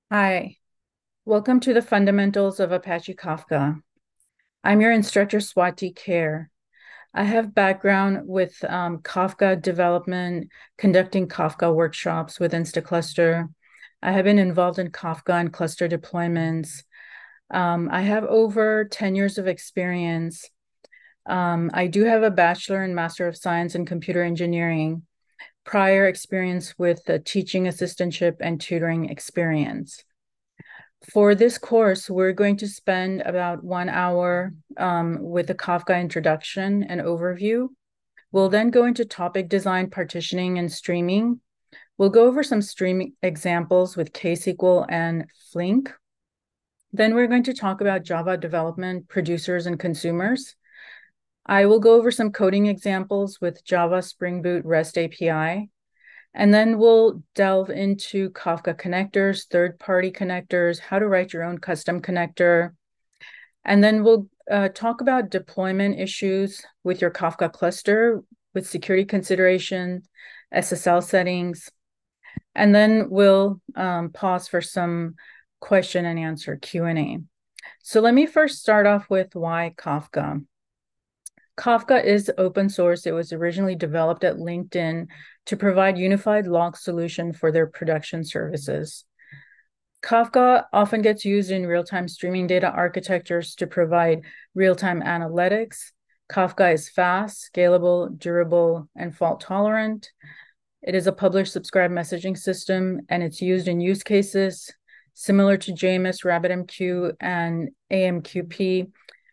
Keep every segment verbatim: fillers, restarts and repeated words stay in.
Hi, welcome to the Fundamentals of Apache Kafka. I'm your instructor, Swati Kher. I have background with um, Kafka development, conducting Kafka workshops with InstaCluster. I have been involved in Kafka and cluster deployments. Um, I have over ten years of experience. Um, I do have a Bachelor and Master of Science in Computer Engineering, prior experience with the teaching assistantship and tutoring experience. For this course, we're going to spend about one hour um, with the Kafka introduction and overview. We'll then go into topic design, partitioning, and streaming. We'll go over some streaming examples with KSQL and Flink. Then we're going to talk about Java development, producers, and consumers. I will go over some coding examples with Java, Spring Boot, REST A P I. And then we'll delve into Kafka connectors, third-party connectors, how to write your own custom connector. And then we'll uh, talk about deployment issues with your Kafka cluster with security consideration, S S L settings. And then we'll um, pause for some question and answer Q and A. So let me first start off with why Kafka. Kafka is open source. It was originally developed at LinkedIn to provide unified log solution for their production services. Kafka often gets used in real-time streaming data architectures to provide real-time analytics. Kafka is fast, scalable, durable, and fault-tolerant. It is a publish subscribe messaging system, and it's used in use cases similar to J M S, RabbitMQ, and A M Q P.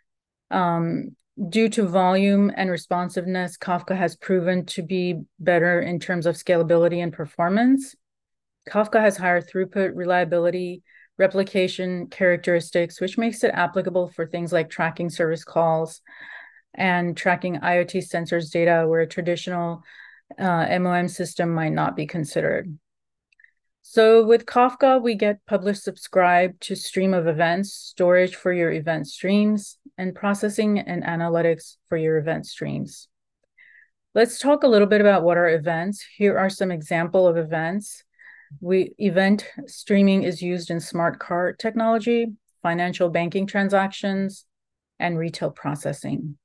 Um, due to volume and responsiveness, Kafka has proven to be better in terms of scalability and performance. Kafka has higher throughput, reliability, replication characteristics, which makes it applicable for things like tracking service calls and tracking IoT sensors data where a traditional uh, M O M system might not be considered. So with Kafka, we get publish subscribe to stream of events, storage for your event streams, and processing and analytics for your event streams. Let's talk a little bit about what are events. Here are some examples of events. We event streaming is used in smart card technology, financial banking transactions, and retail processing.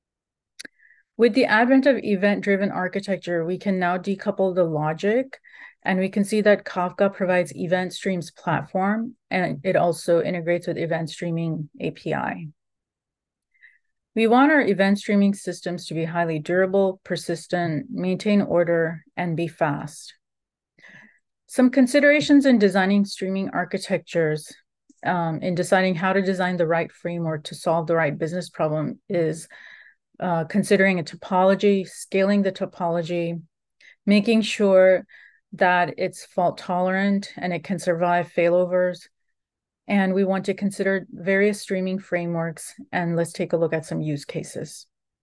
With the advent of event-driven architecture, we can now decouple the logic, and we can see that Kafka provides event streams platform, and it also integrates with event streaming A P I. We want our event streaming systems to be highly durable, persistent, maintain order, and be fast. Some considerations in designing streaming architectures, um, in deciding how to design the right framework to solve the right business problem is uh, considering a topology, scaling the topology, making sure that it's fault tolerant and it can survive failovers. And we want to consider various streaming frameworks, and let's take a look at some use cases.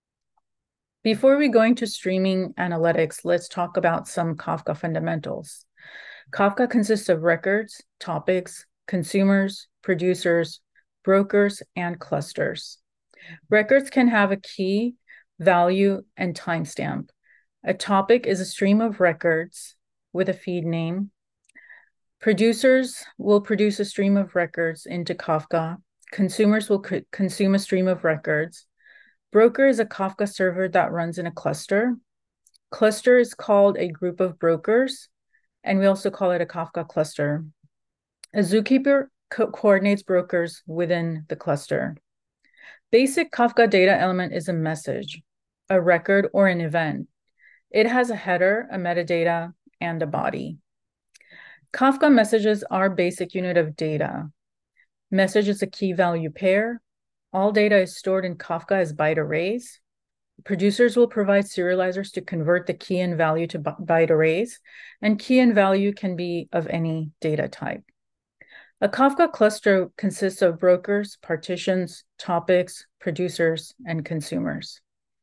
Before we go into streaming analytics, let's talk about some Kafka fundamentals. Kafka consists of records, topics, consumers, producers, brokers, and clusters. Records can have a key, value, and timestamp. A topic is a stream of records with a feed name. Producers will produce a stream of records into Kafka. Consumers will co- consume a stream of records. Broker is a Kafka server that runs in a cluster. Cluster is called a group of brokers, and we also call it a Kafka cluster. A zookeeper co- coordinates brokers within the cluster. Basic Kafka data element is a message, a record, or an event. It has a header, a metadata, and a body. Kafka messages are basic unit of data. Message is a key value pair. All data is stored in Kafka as byte arrays. Producers will provide serializers to convert the key and value to byte arrays, and key and value can be of any data type. A Kafka cluster consists of brokers, partitions, topics, producers, and consumers.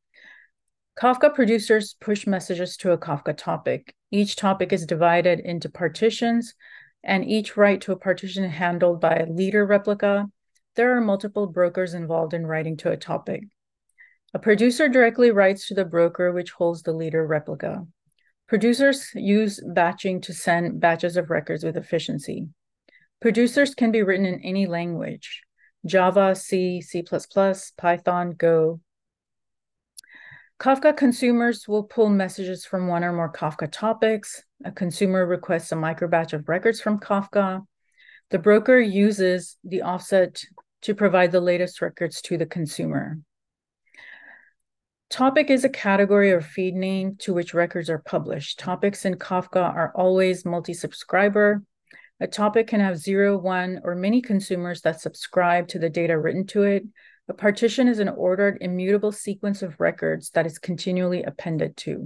Kafka producers push messages to a Kafka topic. Each topic is divided into partitions, and each write to a partition handled by a leader replica. There are multiple brokers involved in writing to a topic. A producer directly writes to the broker, which holds the leader replica. Producers use batching to send batches of records with efficiency. Producers can be written in any language: Java, C, C plus plus, Python, Go. Kafka consumers will pull messages from one or more Kafka topics. A consumer requests a microbatch of records from Kafka. The broker uses the offset to provide the latest records to the consumer. Topic is a category or feed name to which records are published. Topics in Kafka are always multi-subscriber. A topic can have zero, one, or many consumers that subscribe to the data written to it. A partition is an ordered, immutable sequence of records that is continually appended to.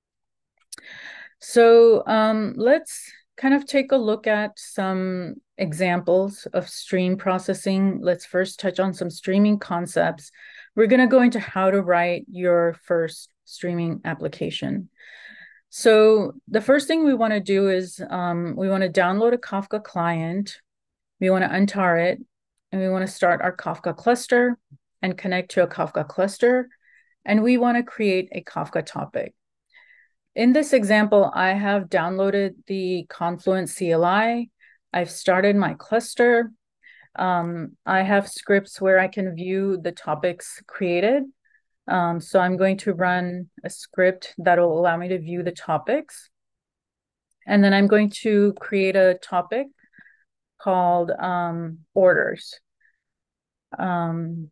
So um, let's kind of take a look at some examples of stream processing. Let's first touch on some streaming concepts. We're going to go into how to write your first streaming application. So the first thing we want to do is um, we want to download a Kafka client. We want to untar it, and we want to start our Kafka cluster and connect to a Kafka cluster. And we want to create a Kafka topic. In this example, I have downloaded the Confluent C L I. I've started my cluster. Um, I have scripts where I can view the topics created. Um, so I'm going to run a script that will allow me to view the topics. And then I'm going to create a topic called um, orders. Um,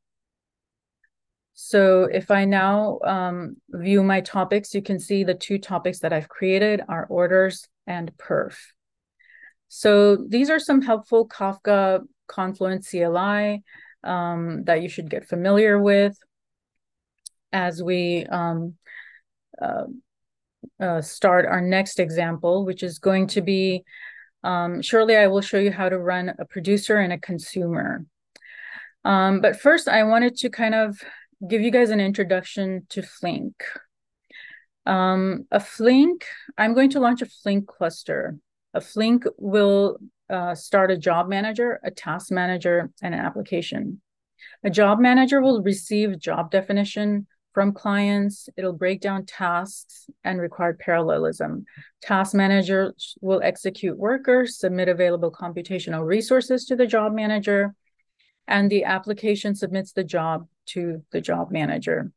so if I now um, view my topics, you can see the two topics that I've created are orders and perf. So these are some helpful Kafka Confluent C L I um, that you should get familiar with as we um, uh, uh, start our next example, which is going to be, um, shortly I will show you how to run a producer and a consumer. Um, but first, I wanted to kind of give you guys an introduction to Flink. Um, a Flink, I'm going to launch a Flink cluster. A Flink will uh, start a job manager, a task manager, and an application. A job manager will receive job definition from clients. It'll break down tasks and required parallelism. Task manager will execute workers, submit available computational resources to the job manager, and the application submits the job to the job manager.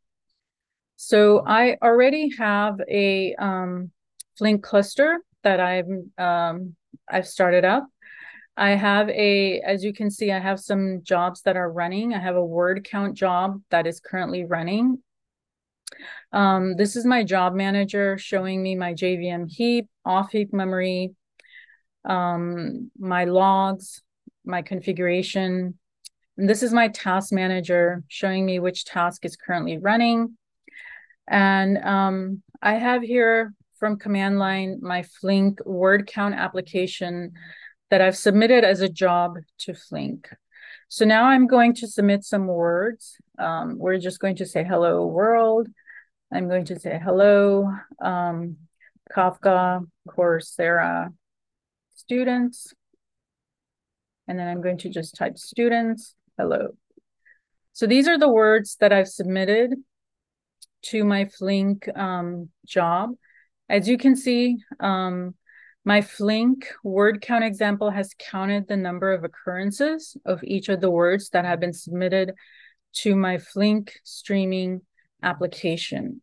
So I already have a um, Flink cluster that I've um, I've started up. I have a, as you can see, I have some jobs that are running. I have a word count job that is currently running. Um, this is my job manager showing me my J V M heap, off heap memory, um, my logs, my configuration. And this is my task manager showing me which task is currently running. And um, I have here from command line my Flink word count application that I've submitted as a job to Flink. So now I'm going to submit some words. Um, we're just going to say hello world. I'm going to say hello um, Kafka Coursera students. And then I'm going to just type students, hello. So these are the words that I've submitted to my Flink um, job. As you can see, um, my Flink word count example has counted the number of occurrences of each of the words that have been submitted to my Flink streaming application.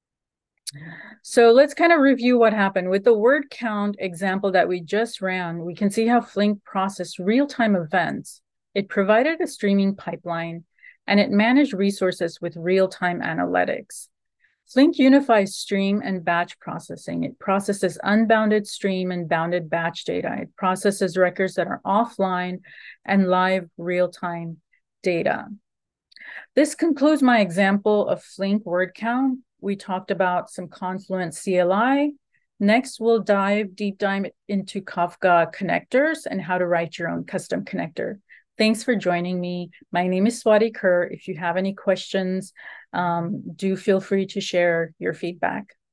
So let's kind of review what happened. With the word count example that we just ran, we can see how Flink processed real-time events. It provided a streaming pipeline, and it managed resources with real-time analytics. Flink unifies stream and batch processing. It processes unbounded stream and bounded batch data. It processes records that are offline and live real-time data. This concludes my example of Flink word count. We talked about some Confluent C L I. Next, we'll dive deep dive into Kafka connectors and how to write your own custom connector. Thanks for joining me. My name is Swati Kerr. If you have any questions, um, do feel free to share your feedback.